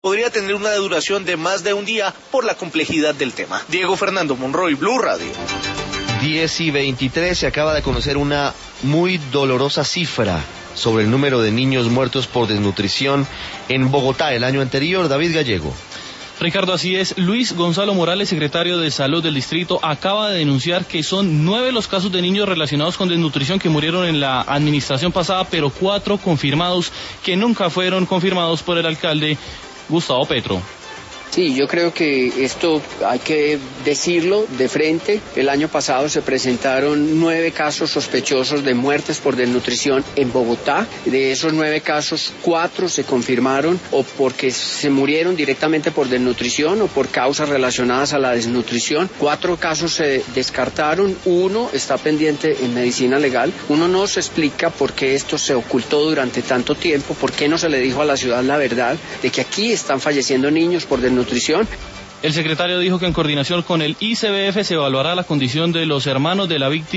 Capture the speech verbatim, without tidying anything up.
podría tener una duración de más de un día por la complejidad del tema. Diego Fernando Monroy, Blue Radio. diez y veintitrés, se acaba de conocer una muy dolorosa cifra sobre el número de niños muertos por desnutrición en Bogotá el año anterior. David Gallego. Ricardo, así es. Luis Gonzalo Morales, secretario de Salud del distrito, acaba de denunciar que son nueve los casos de niños relacionados con desnutrición que murieron en la administración pasada, pero cuatro confirmados que nunca fueron confirmados por el alcalde Gustavo Petro. Sí, yo creo que esto hay que decirlo de frente. El año pasado se presentaron nueve casos sospechosos de muertes por desnutrición en Bogotá. De esos nueve casos, cuatro se confirmaron o porque se murieron directamente por desnutrición o por causas relacionadas a la desnutrición. Cuatro casos se descartaron, uno está pendiente en medicina legal. Uno no se explica por qué esto se ocultó durante tanto tiempo, por qué no se le dijo a la ciudad la verdad de que aquí están falleciendo niños por desnutrición. Nutrición. El secretario dijo que en coordinación con el I C B F se evaluará la condición de los hermanos de la víctima.